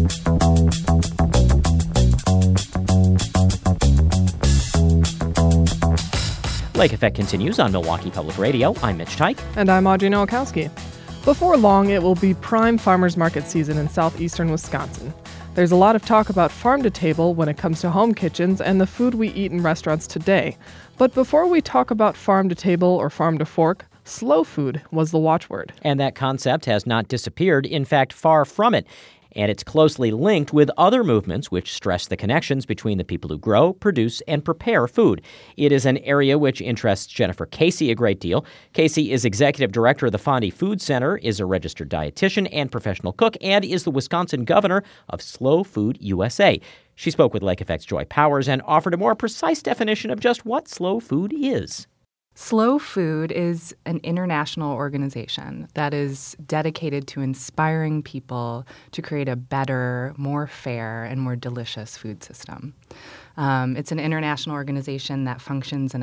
Lake Effect continues on Milwaukee Public Radio. I'm Mitch Teich. And I'm Audrey Nowakowski. Before long, it will be prime farmers market season in southeastern Wisconsin. There's a lot of talk about farm-to-table when it comes to home kitchens and the food we eat in restaurants today. But before we talk about farm-to-table or farm-to-fork, slow food was the watchword. And that concept has not disappeared, in fact, far from it. And it's closely linked with other movements which stress the connections between the people who grow, produce, and prepare food. It is an area which interests Jennifer Casey a great deal. Casey is executive director of the Fondy Food Center, is a registered dietitian and professional cook, and is the Wisconsin governor of Slow Food USA. She spoke with Lake Effect's Joy Powers and offered a more precise definition of just what slow food is. Slow Food is an international organization that is dedicated to inspiring people to create a better, more fair, and more delicious food system. It's an international organization that functions in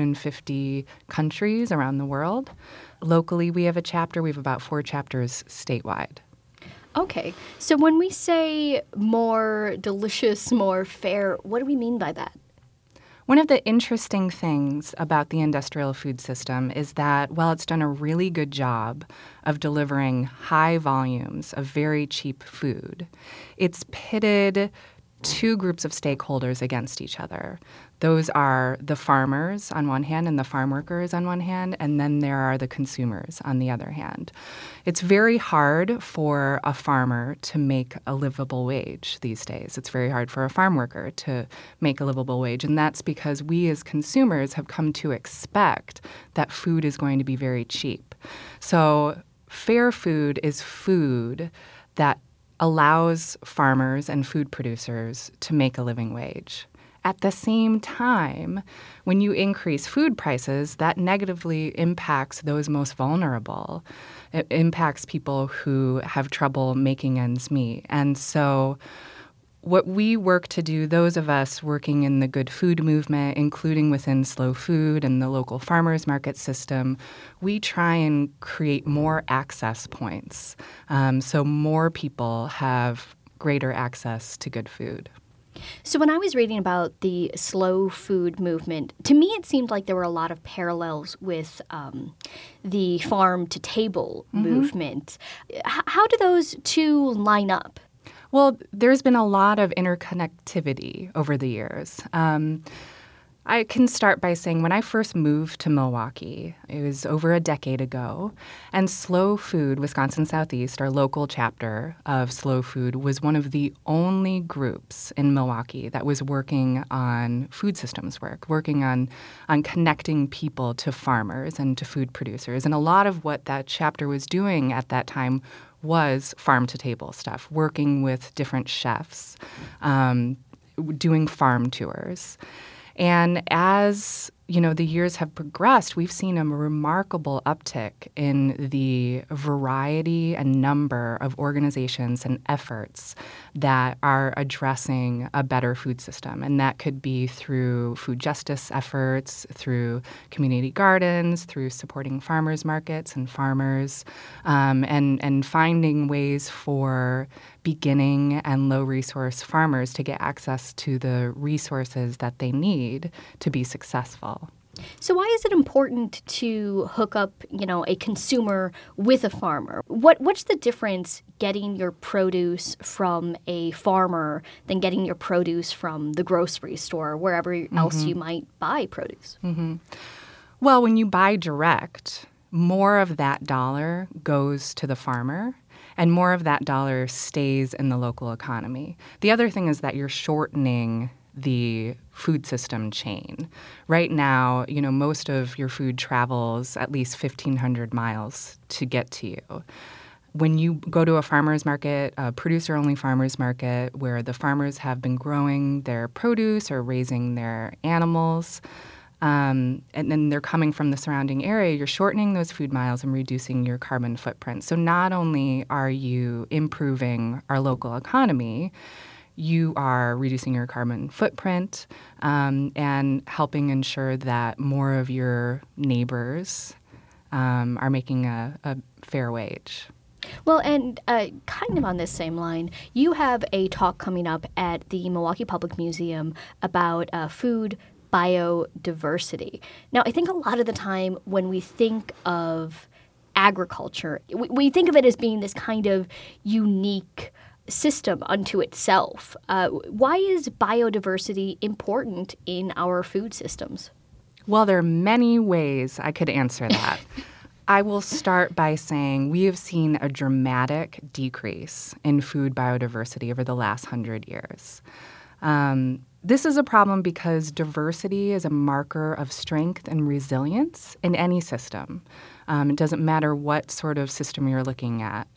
150 countries around the world. Locally, we have a chapter. We have about 4 chapters statewide. Okay. So when we say more delicious, more fair, what do we mean by that? One of the interesting things about the industrial food system is that while it's done a really good job of delivering high volumes of very cheap food, it's pitted 2 groups of stakeholders against each other. Those are the farmers on one hand and the farm workers on one hand, and then there are the consumers on the other hand. It's very hard for a farmer to make a livable wage these days. It's very hard for a farm worker to make a livable wage, and that's because we as consumers have come to expect that food is going to be very cheap. So fair food is food that allows farmers and food producers to make a living wage. At the same time, when you increase food prices, that negatively impacts those most vulnerable. It impacts people who have trouble making ends meet. And so what we work to do, those of us working in the good food movement, including within Slow Food and the local farmers market system, we try and create more access points so more people have greater access to good food. So when I was reading about the slow food movement, to me it seemed like there were a lot of parallels with the farm-to-table movement. How do those two line up? Well, there's been a lot of interconnectivity over the years. I can start by saying when I first moved to Milwaukee, it was over a decade ago, and Slow Food, Wisconsin Southeast, our local chapter of Slow Food, was one of the only groups in Milwaukee that was working on food systems work, working on connecting people to farmers and to food producers. And a lot of what that chapter was doing at that time was farm-to-table stuff, working with different chefs, doing farm tours. And as the years have progressed, we've seen a remarkable uptick in the variety and number of organizations and efforts that are addressing a better food system. And that could be through food justice efforts, through community gardens, through supporting farmers markets and farmers, and finding ways for beginning and low-resource farmers to get access to the resources that they need to be successful. So why is it important to hook up, a consumer with a farmer? What's the difference getting your produce from a farmer than getting your produce from the grocery store or wherever else you might buy produce? Well, when you buy direct, more of that dollar goes to the farmer, and more of that dollar stays in the local economy. The other thing is that you're shortening the food system chain. Right now, most of your food travels at least 1,500 miles to get to you. When you go to a farmer's market, a producer-only farmer's market, where the farmers have been growing their produce or raising their animals, and then they're coming from the surrounding area, you're shortening those food miles and reducing your carbon footprint. So not only are you improving our local economy, you are reducing your carbon footprint and helping ensure that more of your neighbors are making a fair wage. Well, and kind of on this same line, you have a talk coming up at the Milwaukee Public Museum about food biodiversity. Now, I think a lot of the time when we think of agriculture, we think of it as being this kind of unique system unto itself. Why is biodiversity important in our food systems? Well, there are many ways I could answer that. I will start by saying we have seen a dramatic decrease in food biodiversity over the last 100 years. This is a problem because diversity is a marker of strength and resilience in any system. It doesn't matter what sort of system you're looking at.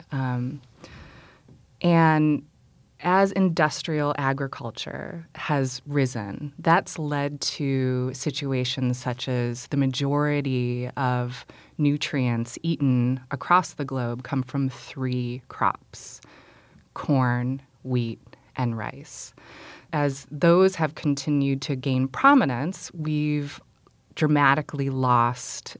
And as industrial agriculture has risen, that's led to situations such as the majority of nutrients eaten across the globe come from 3 crops: corn, wheat, and rice. As those have continued to gain prominence, we've dramatically lost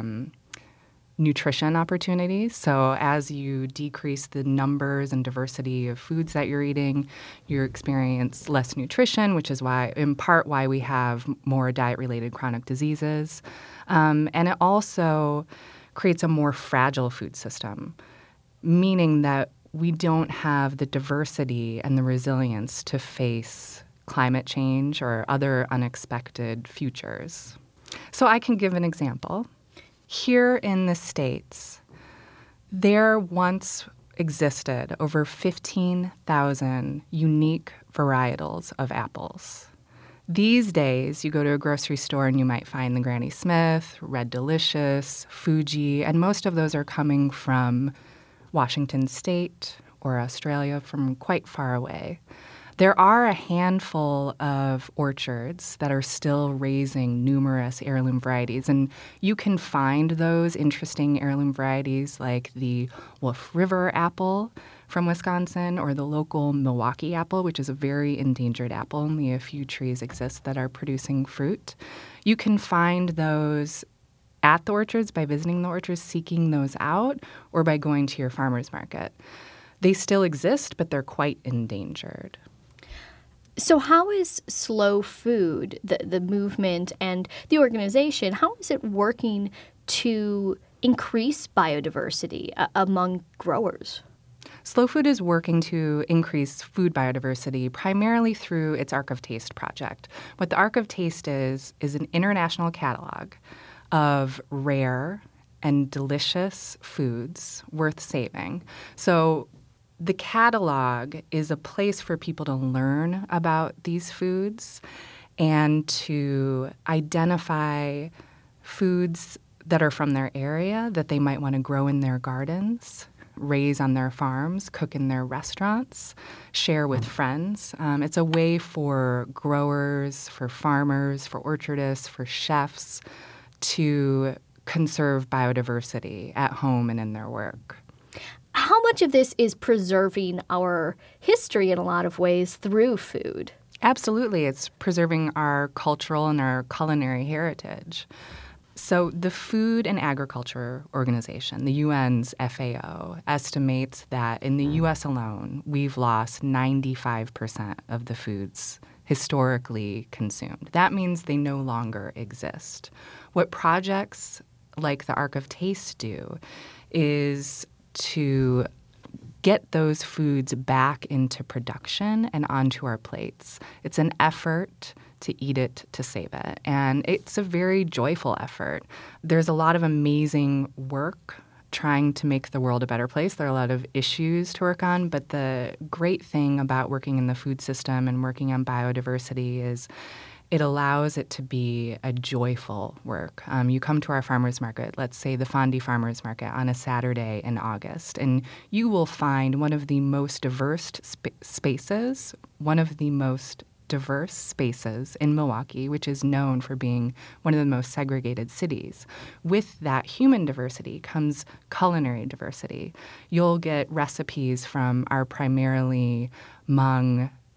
nutrition opportunities. So as you decrease the numbers and diversity of foods that you're eating, you experience less nutrition, which is why, in part, why we have more diet-related chronic diseases. And it also creates a more fragile food system, meaning that we don't have the diversity and the resilience to face climate change or other unexpected futures. So I can give an example. Here in the States, there once existed over 15,000 unique varietals of apples. These days, you go to a grocery store and you might find the Granny Smith, Red Delicious, Fuji, and most of those are coming from Washington State or Australia, from quite far away. There are a handful of orchards that are still raising numerous heirloom varieties, and you can find those interesting heirloom varieties like the Wolf River apple from Wisconsin or the local Milwaukee apple, which is a very endangered apple. Only a few trees exist that are producing fruit. You can find those at the orchards by visiting the orchards, seeking those out, or by going to your farmer's market. They still exist, but they're quite endangered. So how is Slow Food, the movement and the organization, how is it working to increase biodiversity among growers? Slow Food is working to increase food biodiversity primarily through its Ark of Taste project. What the Ark of Taste is an international catalog of rare and delicious foods worth saving. So the catalog is a place for people to learn about these foods and to identify foods that are from their area that they might want to grow in their gardens, raise on their farms, cook in their restaurants, share with friends. It's a way for growers, for farmers, for orchardists, for chefs to conserve biodiversity at home and in their work. How much of this is preserving our history in a lot of ways through food? Absolutely. It's preserving our cultural and our culinary heritage. So the Food and Agriculture Organization, the UN's FAO, estimates that in the U.S. alone, we've lost 95% of the foods historically consumed. That means they no longer exist. What projects like the Ark of Taste do is to get those foods back into production and onto our plates. It's an effort to eat it, to save it. And it's a very joyful effort. There's a lot of amazing work trying to make the world a better place. There are a lot of issues to work on, but the great thing about working in the food system and working on biodiversity is it allows it to be a joyful work. You come to our farmers market, let's say the Fondy Farmers Market on a Saturday in August, and you will find one of the most diverse spaces, one of the most diverse spaces in Milwaukee, which is known for being one of the most segregated cities. With that human diversity comes culinary diversity. You'll get recipes from our primarily Hmong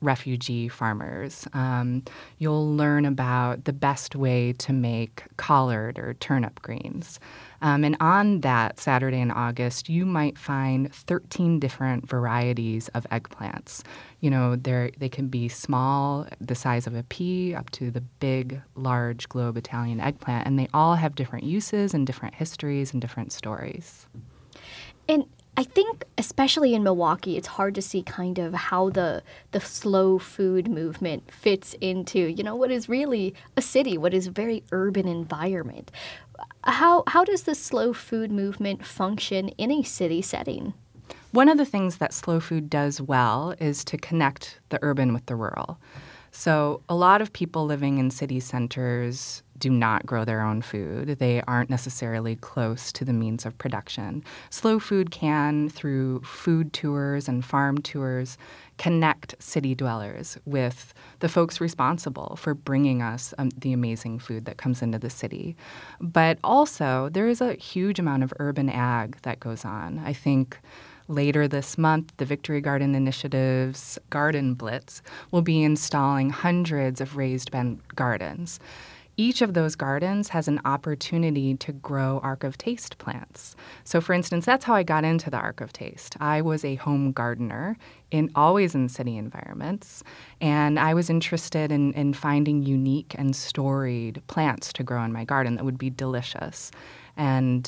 refugee farmers. You'll learn about the best way to make collard or turnip greens. And on that Saturday in August, you might find 13 different varieties of eggplants. You know, they can be small, the size of a pea, up to the big, large globe Italian eggplant, and they all have different uses and different histories and different stories. And I think, especially in Milwaukee, it's hard to see kind of how the slow food movement fits into, you know, what is really a city, what is a very urban environment. How does the slow food movement function in a city setting? One of the things that slow food does well is to connect the urban with the rural. So a lot of people living in city centers do not grow their own food. They aren't necessarily close to the means of production. Slow food can, through food tours and farm tours, connect city dwellers with the folks responsible for bringing us the amazing food that comes into the city. But also, there is a huge amount of urban ag that goes on. I think later this month, the Victory Garden Initiative's Garden Blitz will be installing hundreds of raised bed gardens. Each of those gardens has an opportunity to grow Ark of Taste plants. So, for instance, that's how I got into the Ark of Taste. I was a home gardener, always in city environments, and I was interested in finding unique and storied plants to grow in my garden that would be delicious. And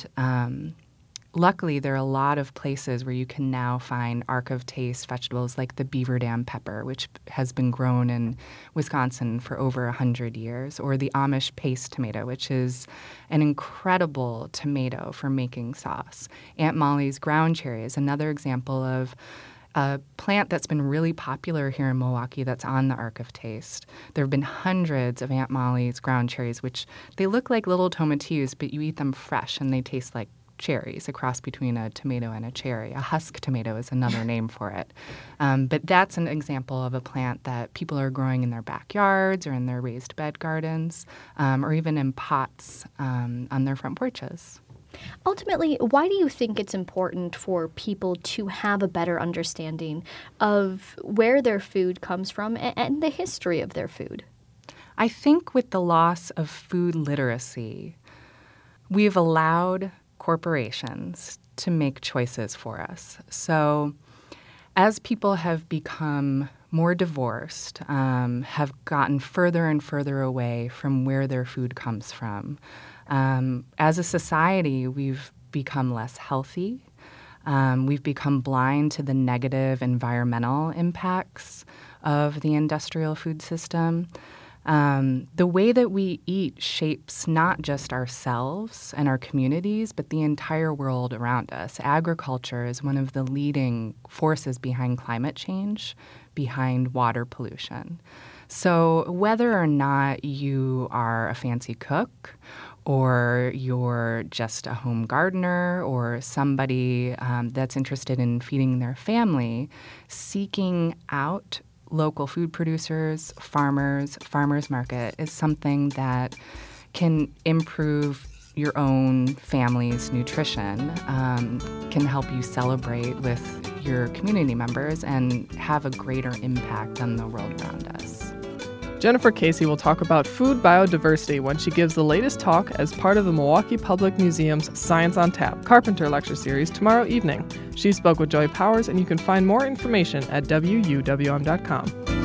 luckily, there are a lot of places where you can now find Ark of Taste vegetables like the Beaver Dam pepper, which has been grown in Wisconsin for over 100 years, or the Amish paste tomato, which is an incredible tomato for making sauce. Aunt Molly's ground cherry is another example of a plant that's been really popular here in Milwaukee that's on the Ark of Taste. There have been hundreds of Aunt Molly's ground cherries, which they look like little tomatillos, but you eat them fresh and they taste like cherries, a cross between a tomato and a cherry. A husk tomato is another name for it. But that's an example of a plant that people are growing in their backyards or in their raised bed gardens, or even in pots on their front porches. Ultimately, why do you think it's important for people to have a better understanding of where their food comes from and the history of their food? I think with the loss of food literacy, we've allowed corporations to make choices for us. So as people have become more divorced, have gotten further and further away from where their food comes from, as a society, we've become less healthy. We've become blind to the negative environmental impacts of the industrial food system. The way that we eat shapes not just ourselves and our communities, but the entire world around us. Agriculture is one of the leading forces behind climate change, behind water pollution. So whether or not you are a fancy cook or you're just a home gardener or somebody that's interested in feeding their family, seeking out local food producers, farmers market is something that can improve your own family's nutrition, can help you celebrate with your community members and have a greater impact on the world around us. Jennifer Casey will talk about food biodiversity when she gives the latest talk as part of the Milwaukee Public Museum's Science on Tap Carpenter Lecture Series tomorrow evening. She spoke with Joy Powers, and you can find more information at WUWM.com.